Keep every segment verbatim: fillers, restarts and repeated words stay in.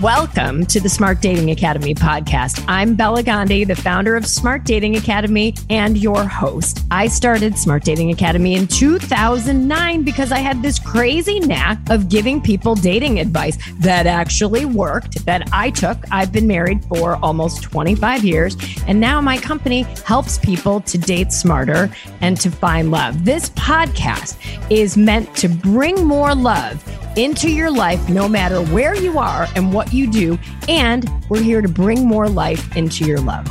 Welcome to the Smart Dating Academy podcast. I'm Bella Gandhi, the founder of Smart Dating Academy and your host. I started Smart Dating Academy in two thousand nine because I had this crazy knack of giving people dating advice that actually worked, that I took. I've been married for almost twenty-five years, and now my company helps people to date smarter and to find love. This podcast is meant to bring more love into your life, no matter where you are and what you do. And we're here to bring more life into your love.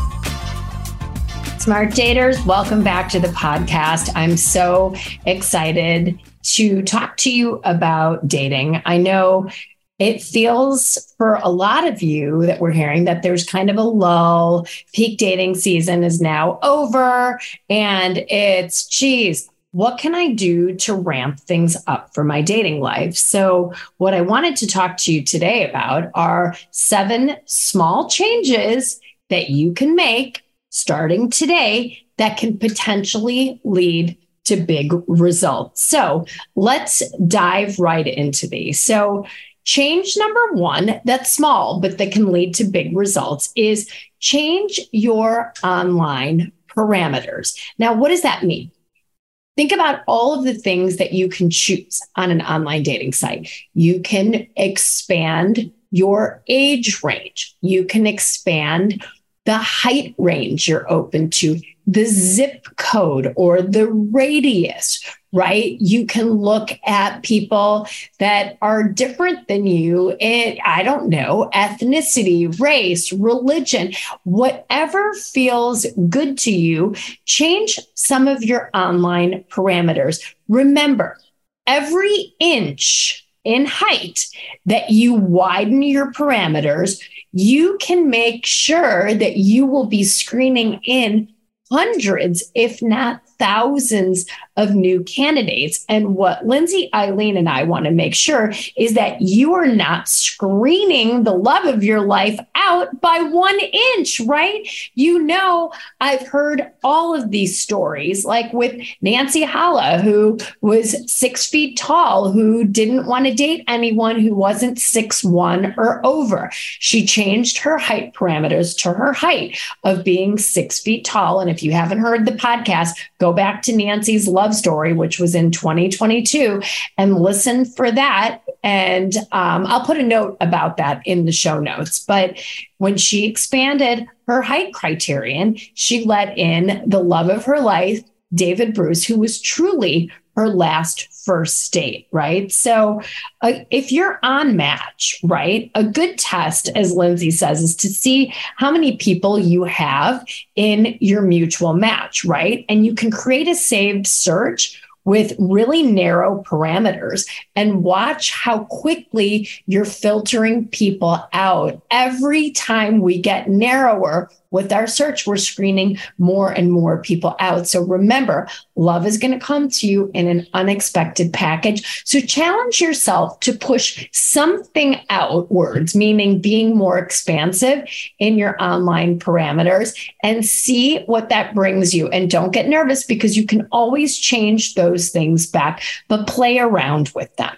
Smart daters, welcome back to the podcast. I'm so excited to talk to you about dating. I know it feels for a lot of you that we're hearing that there's kind of a lull. Peak dating season is now over, and it's, geez, what can I do to ramp things up for my dating life? So what I wanted to talk to you today about are seven small changes that you can make starting today that can potentially lead to big results. So let's dive right into these. So change number one, that's small, but that can lead to big results, is change your online parameters. Now, what does that mean? Think about all of the things that you can choose on an online dating site. You can expand your age range. You can expand the height range you're open to, the zip code or the radius, right? You can look at people that are different than you in, I don't know, ethnicity, race, religion, whatever feels good to you. Change some of your online parameters. Remember, every inch in height that you widen your parameters, you can make sure that you will be screening in hundreds, if not thousands of new candidates. And what Lindsay, Eileen, and I want to make sure is that you are not screening the love of your life out by one inch, right? You know, I've heard all of these stories, like with Nancy Holla, who was six feet tall, who didn't want to date anyone who wasn't six one or over. She changed her height parameters to her height of being six feet tall. And if you haven't heard the podcast, go back to Nancy's love story, which was in twenty twenty-two, and listen for that. And um, I'll put a note about that in the show notes. But when she expanded her height criterion, she let in the love of her life, David Bruce, who was truly her last first date, right? So uh, if you're on Match, right, a good test, as Lindsay says, is to see how many people you have in your mutual match, right? And you can create a saved search with really narrow parameters and watch how quickly you're filtering people out. Every time we get narrower with our search, we're screening more and more people out. So remember, love is going to come to you in an unexpected package. So challenge yourself to push something outwards, meaning being more expansive in your online parameters, and see what that brings you. And don't get nervous, because you can always change those things back, but play around with them.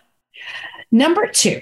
Number two,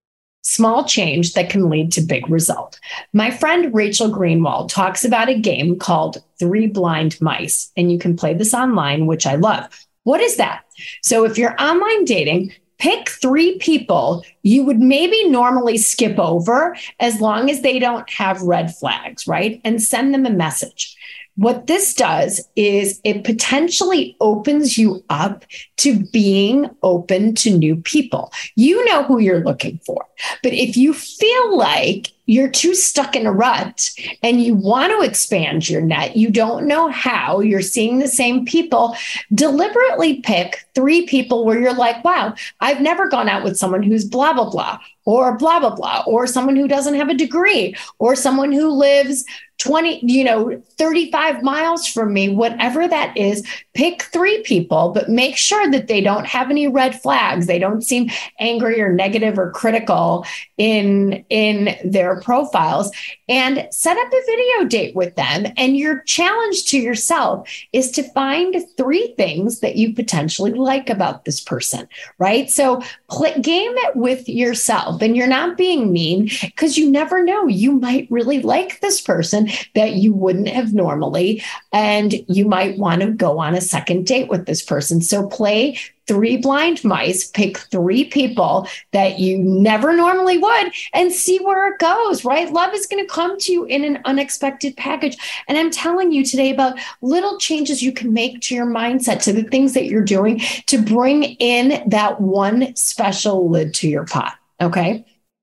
small change that can lead to big result. My friend Rachel Greenwald talks about a game called Three Blind Mice, and you can play this online, which I love. What is that? So if you're online dating, pick three people you would maybe normally skip over as long as they don't have red flags, right? And send them a message. What this does is it potentially opens you up to being open to new people. You know who you're looking for. But if you feel like you're too stuck in a rut and you want to expand your net, you don't know how, you're seeing the same people, deliberately pick three people where you're like, wow, I've never gone out with someone who's blah, blah, blah, or blah, blah, blah, or someone who doesn't have a degree, or someone who lives twenty, you know, thirty-five miles from me, whatever that is. Pick three people, but make sure that they don't have any red flags. They don't seem angry or negative or critical in, in their their profiles and set up a video date with them. And your challenge to yourself is to find three things that you potentially like about this person, right? So play, game it with yourself, and you're not being mean, because you never know. You might really like this person that you wouldn't have normally, and you might want to go on a second date with this person. So play three blind mice, pick three people that you never normally would, and see where it goes, right? Love is going to come to you in an unexpected package. And I'm telling you today about little changes you can make to your mindset, to the things that you're doing to bring in that one special lid to your pot. Okay.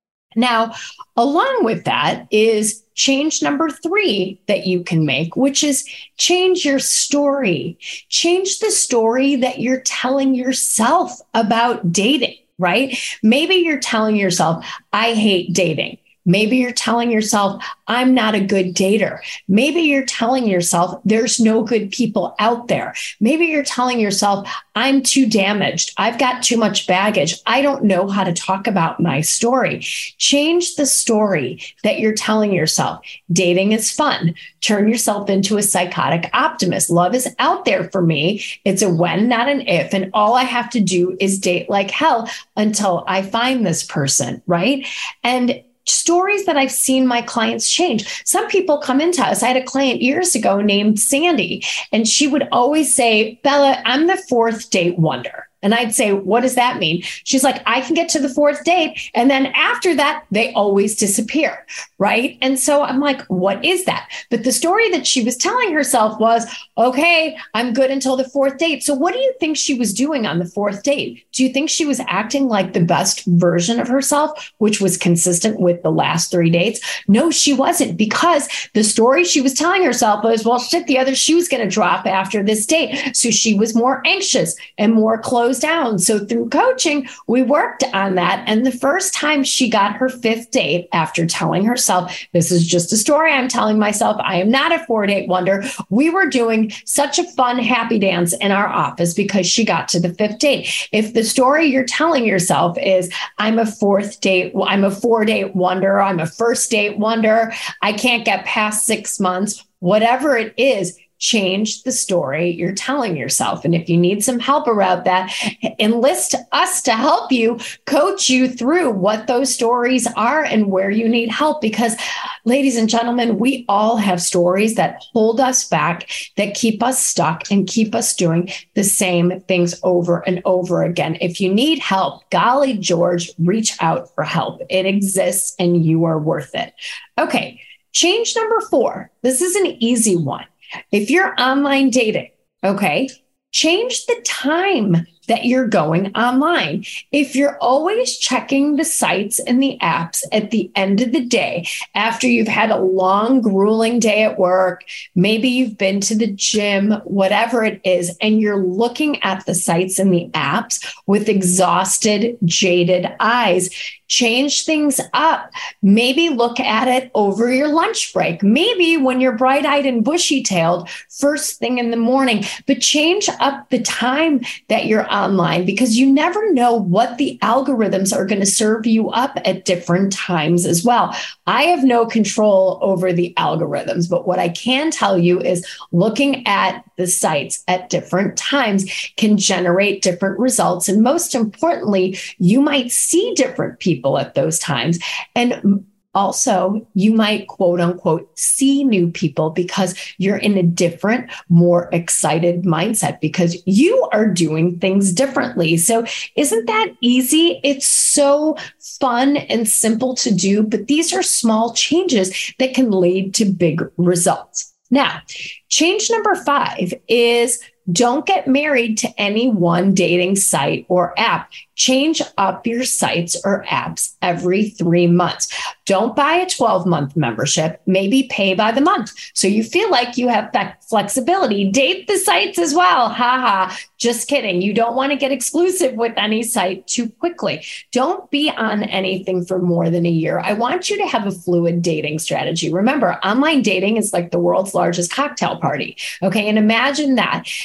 Now, along with that is change number three that you can make, which is change your story. Change the story that you're telling yourself about dating, right? Maybe you're telling yourself, I hate dating. Maybe you're telling yourself, I'm not a good dater. Maybe you're telling yourself, there's no good people out there. Maybe you're telling yourself, I'm too damaged. I've got too much baggage. I don't know how to talk about my story. Change the story that you're telling yourself. Dating is fun. Turn yourself into a psychotic optimist. Love is out there for me. It's a when, not an if. And all I have to do is date like hell until I find this person, right? And stories that I've seen my clients change. Some people come into us. I had a client years ago named Sandy, and she would always say, Bella, I'm the fourth date wonder. And I'd say, what does that mean? She's like, I can get to the fourth date, and then after that, they always disappear, right? And so I'm like, what is that? But the story that she was telling herself was, okay, I'm good until the fourth date. So what do you think she was doing on the fourth date? Do you think she was acting like the best version of herself, which was consistent with the last three dates? No, she wasn't, because the story she was telling herself was, well, shit, the other shoe's going to drop after this date. So she was more anxious and more closed down. So through coaching, we worked on that. And the first time she got her fifth date after telling herself, this is just a story I'm telling myself, I am not a four date wonder, we were doing such a fun, happy dance in our office because she got to the fifth date. If the story you're telling yourself is, I'm a fourth date, I'm a four date wonder, I'm a first date wonder, I can't get past six months, whatever it is, change the story you're telling yourself. And if you need some help around that, enlist us to help you, coach you through what those stories are and where you need help. Because, ladies and gentlemen, we all have stories that hold us back, that keep us stuck and keep us doing the same things over and over again. If you need help, golly George, reach out for help. It exists and you are worth it. Okay, change number four. This is an easy one. If you're online dating, okay, change the time that you're going online. If you're always checking the sites and the apps at the end of the day, after you've had a long, grueling day at work, maybe you've been to the gym, whatever it is, and you're looking at the sites and the apps with exhausted, jaded eyes, change things up. Maybe look at it over your lunch break. Maybe when you're bright-eyed and bushy-tailed, first thing in the morning, but change up the time that you're online, because you never know what the algorithms are going to serve you up at different times as well. I have no control over the algorithms, but what I can tell you is looking at the sites at different times can generate different results. And most importantly, you might see different people at those times. And also, you might, quote unquote, see new people because you're in a different, more excited mindset because you are doing things differently. So isn't that easy? It's so fun and simple to do, but these are small changes that can lead to big results. Now, change number five is don't get married to any one dating site or app. Change up your sites or apps every three months. Don't buy a twelve-month membership. Maybe pay by the month. So you feel like you have that flexibility. Date the sites as well. Ha ha. Just kidding. You don't want to get exclusive with any site too quickly. Don't be on anything for more than a year. I want you to have a fluid dating strategy. Remember, online dating is like the world's largest cocktail party. Okay. And imagine that.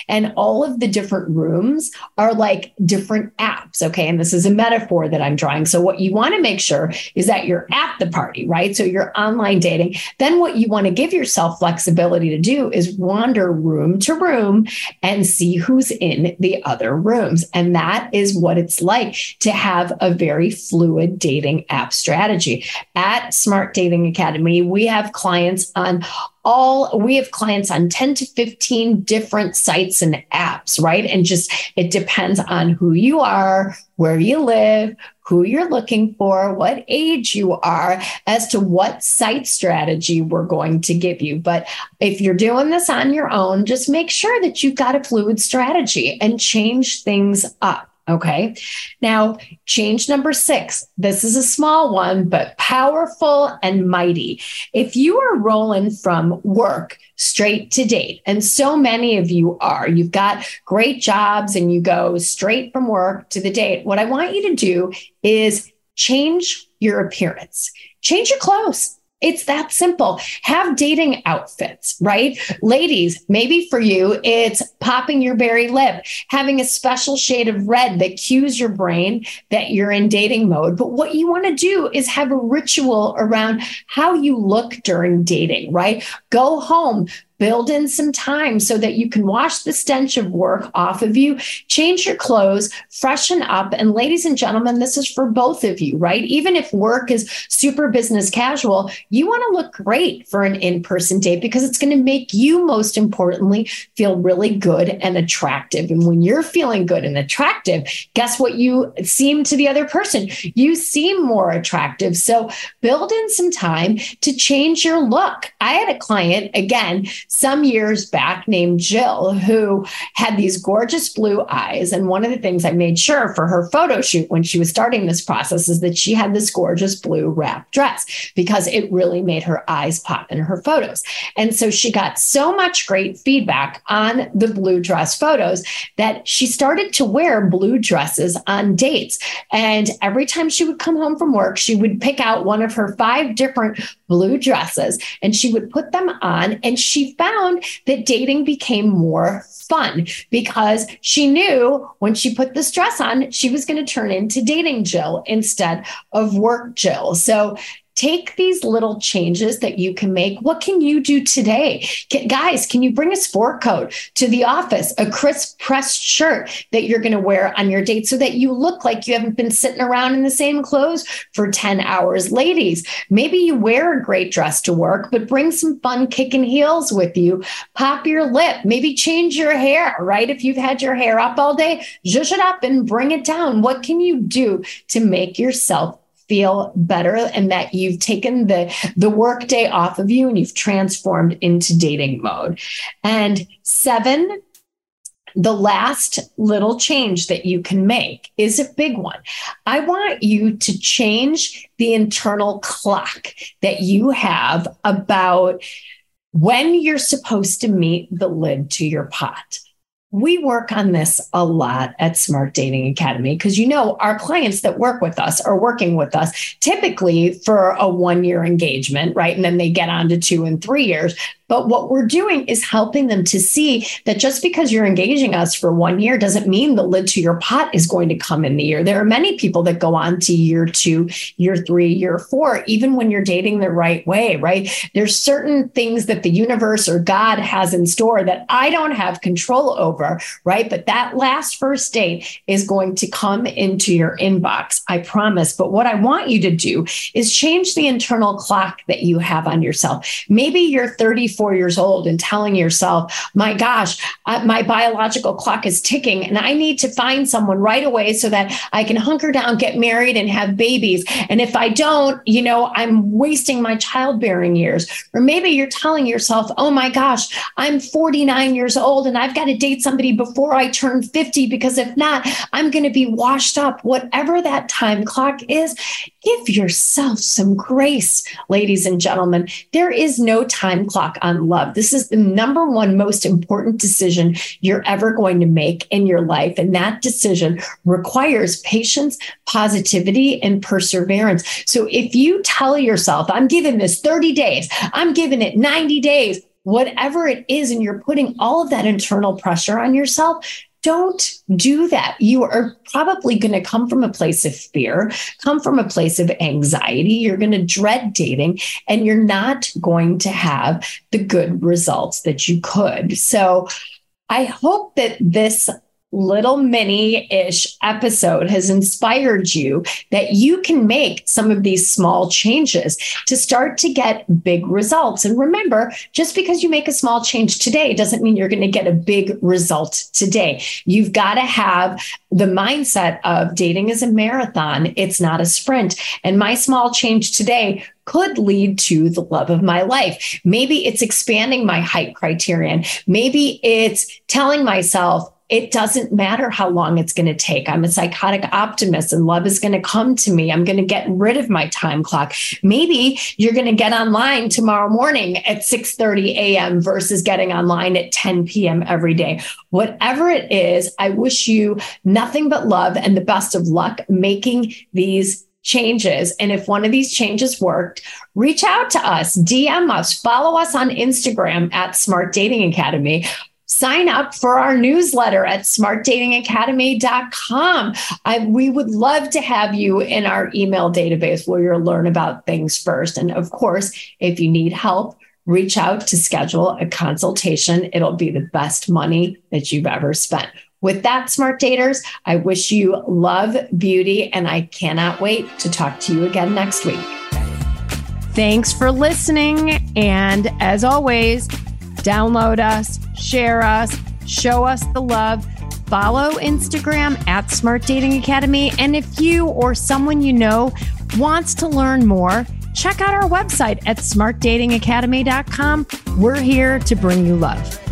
And all of the different rooms are like different apps. Okay. And this is a metaphor that I'm drawing. So what you want to make sure is that you're at the party, right? So you're online dating. Then what you want to give yourself flexibility to do is wander room to room and see who's in the other rooms. And that is what it's like to have a very fluid dating app strategy. At Smart Dating Academy, we have clients on all, we have clients on ten to fifteen different sites and apps, right? And just, it depends on who you are, where you live, who you're looking for, what age you are, as to what site strategy we're going to give you. But if you're doing this on your own, just make sure that you've got a fluid strategy and change things up. Okay. Now, change number six. This is a small one, but powerful and mighty. If you are rolling from work straight to date, and so many of you are, you've got great jobs and you go straight from work to the date. What I want you to do is change your appearance, change your clothes. It's that simple. Have dating outfits, right? Ladies, maybe for you, it's popping your berry lip, having a special shade of red that cues your brain that you're in dating mode. But what you want to do is have a ritual around how you look during dating, right? Go home. Build in some time so that you can wash the stench of work off of you, change your clothes, freshen up. And ladies and gentlemen, this is for both of you, right? Even if work is super business casual, you want to look great for an in-person date because it's going to make you, most importantly, feel really good and attractive. And when you're feeling good and attractive, guess what you seem to the other person? You seem more attractive. So build in some time to change your look. I had a client, again, some years back named Jill, who had these gorgeous blue eyes. And one of the things I made sure for her photo shoot when she was starting this process is that she had this gorgeous blue wrap dress because it really made her eyes pop in her photos. And so she got so much great feedback on the blue dress photos that she started to wear blue dresses on dates. And every time she would come home from work, she would pick out one of her five different blue dresses and she would put them on, and she found that dating became more fun because she knew when she put this dress on, she was going to turn into dating Jill instead of work Jill. So take these little changes that you can make. What can you do today? Can, guys, can you bring a sport coat to the office, a crisp pressed shirt that you're going to wear on your date so that you look like you haven't been sitting around in the same clothes for ten hours? Ladies, maybe you wear a great dress to work, but bring some fun kicking heels with you. Pop your lip, maybe change your hair, right? If you've had your hair up all day, zhuzh it up and bring it down. What can you do to make yourself feel better and that you've taken the, the work day off of you and you've transformed into dating mode? And seven, the last little change that you can make is a big one. I want you to change the internal clock that you have about when you're supposed to meet the lid to your pot. We work on this a lot at Smart Dating Academy because, you know, our clients that work with us are working with us typically for a one-year engagement, right? And then they get on to two and three years. But what we're doing is helping them to see that just because you're engaging us for one year doesn't mean the lid to your pot is going to come in the year. There are many people that go on to year two, year three, year four, even when you're dating the right way, right? There's certain things that the universe or God has in store that I don't have control over, right? But that last first date is going to come into your inbox, I promise. But what I want you to do is change the internal clock that you have on yourself. Maybe you're thirty-four years old and telling yourself, my gosh, uh, my biological clock is ticking and I need to find someone right away so that I can hunker down, get married and have babies. And if I don't, you know, I'm wasting my childbearing years. Or maybe you're telling yourself, oh my gosh, I'm forty-nine years old and I've got to date somebody before I turn fifty because if not, I'm going to be washed up. Whatever that time clock is, give yourself some grace, ladies and gentlemen. There is no time clock on love. This is the number one most important decision you're ever going to make in your life. And that decision requires patience, positivity, and perseverance. So if you tell yourself, I'm giving this thirty days, I'm giving it ninety days, whatever it is, and you're putting all of that internal pressure on yourself, don't do that. You are probably going to come from a place of fear, come from a place of anxiety. You're going to dread dating, and you're not going to have the good results that you could. So I hope that this little mini-ish episode has inspired you that you can make some of these small changes to start to get big results. And remember, just because you make a small change today doesn't mean you're going to get a big result today. You've got to have the mindset of dating is a marathon. It's not a sprint. And my small change today could lead to the love of my life. Maybe it's expanding my height criterion. Maybe it's telling myself, it doesn't matter how long it's going to take. I'm a psychotic optimist and love is going to come to me. I'm going to get rid of my time clock. Maybe you're going to get online tomorrow morning at six thirty a.m. versus getting online at ten p.m. every day. Whatever it is, I wish you nothing but love and the best of luck making these changes. And if one of these changes worked, reach out to us, D M us, follow us on Instagram at Smart Dating Academy. Sign up for our newsletter at smart dating academy dot com. I, we would love to have you in our email database where you'll learn about things first. And of course, if you need help, reach out to schedule a consultation. It'll be the best money that you've ever spent. With that, smart daters, I wish you love, beauty, and I cannot wait to talk to you again next week. Thanks for listening. And as always, download us, share us, show us the love, follow Instagram at Smart Dating Academy. And if you or someone you know wants to learn more, check out our website at smart dating academy dot com. We're here to bring you love.